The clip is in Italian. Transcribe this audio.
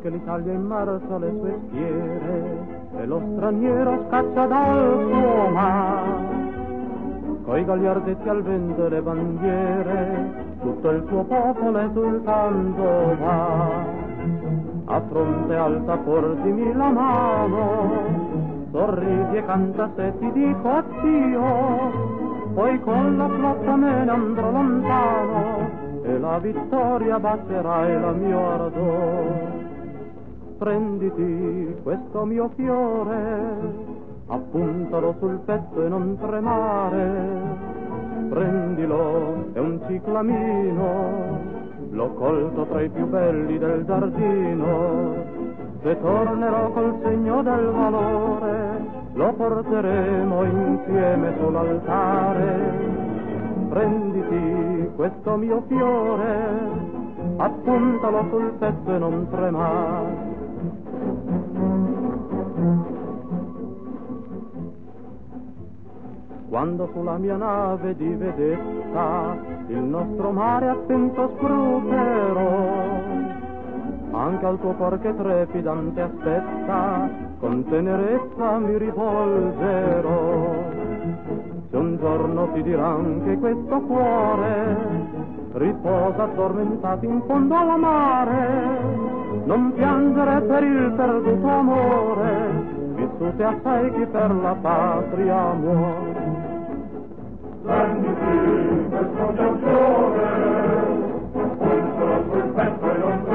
che l'Italia immarcia le sue schiere e lo straniero scaccia dal suo mar. Coi gagliardetti al vento e le bandiere, tutto il suo popolo esultando va. A fronte alta portimi la mano, sorridi e canta se ti dico addio, poi con la flotta me ne andrò lontano e la vittoria bacerai la mio ardor. Prenditi questo mio fiore, appuntalo sul petto e non tremare, prendilo, è un ciclamino, l'ho colto tra i più belli del giardino, se tornerò col segno del valore, lo porteremo insieme sull'altare. Prenditi questo mio fiore, appuntalo sul petto e non tremare. Quando sulla mia nave di vedetta il nostro mare attento scruterò, anche al tuo cor che trepidante aspetta con tenerezza mi rivolgerò. Se un giorno ti diran che questo cuore riposa addormentato in fondo al mare, non piangere per il perduto amore, vissute assai chi per la patria muore. Prenditi questo mio fiore, appuntalo sul petto e non